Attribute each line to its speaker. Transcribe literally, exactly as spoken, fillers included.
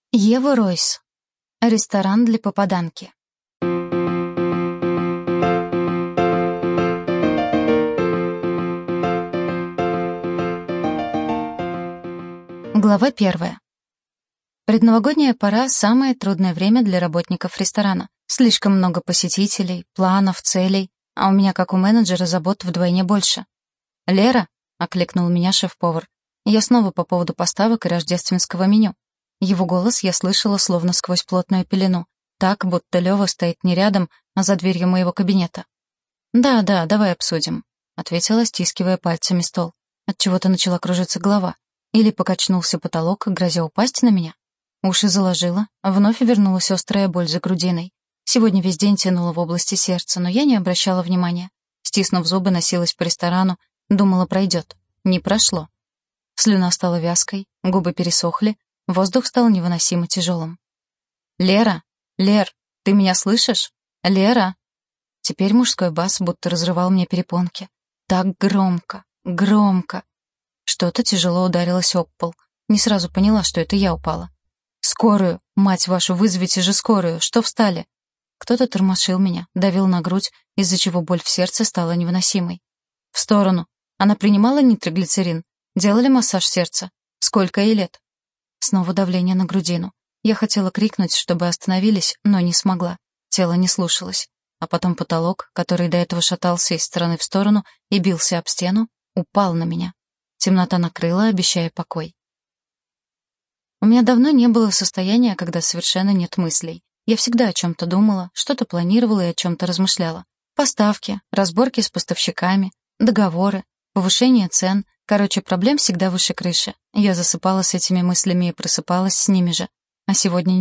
Speaker 1: Ева Ройс. Ресторан для попаданки. Глава первая. Предновогодняя пора — самое трудное время для работников ресторана. Слишком много посетителей, планов, целей, а у меня, как у менеджера, забот вдвойне больше. «Лера?» — окликнул меня шеф-повар. Я снова по поводу поставок и рождественского меню. Его голос я слышала словно сквозь плотную пелену, так, будто Лёва стоит не рядом, а за дверью моего кабинета. «Да, да, давай обсудим», — ответила, стискивая пальцами стол. Отчего-то начала кружиться голова. Или покачнулся потолок, грозя упасть на меня. Уши заложила, вновь вернулась острая боль за грудиной. Сегодня весь день тянуло в области сердца, но я не обращала внимания. Стиснув зубы, носилась по ресторану, думала, пройдет. Не прошло. Слюна стала вязкой, губы пересохли, воздух стал невыносимо тяжелым. «Лера! Лер, ты меня слышишь? Лера!» Теперь мужской бас будто разрывал мне перепонки. Так громко, громко. Что-то тяжело ударилось об пол. Не сразу поняла, что это я упала. «Скорую! Мать вашу, вызовите же скорую! Что встали?» Кто-то тормошил меня, давил на грудь, из-за чего боль в сердце стала невыносимой. «В сторону! Она принимала нитроглицерин? Делали массаж сердца? Сколько ей лет?» Снова давление на грудину. Я хотела крикнуть, чтобы остановились, но не смогла. Тело не слушалось. А потом потолок, который до этого шатался из стороны в сторону и бился об стену, упал на меня. Темнота накрыла, обещая покой. У меня давно не было состояния, когда совершенно нет мыслей. Я всегда о чем-то думала, что-то планировала и о чем-то размышляла. Поставки, разборки с поставщиками, договоры, повышение цен. Короче, проблем всегда выше крыши. Я засыпала с этими мыслями и просыпалась с ними же. А сегодня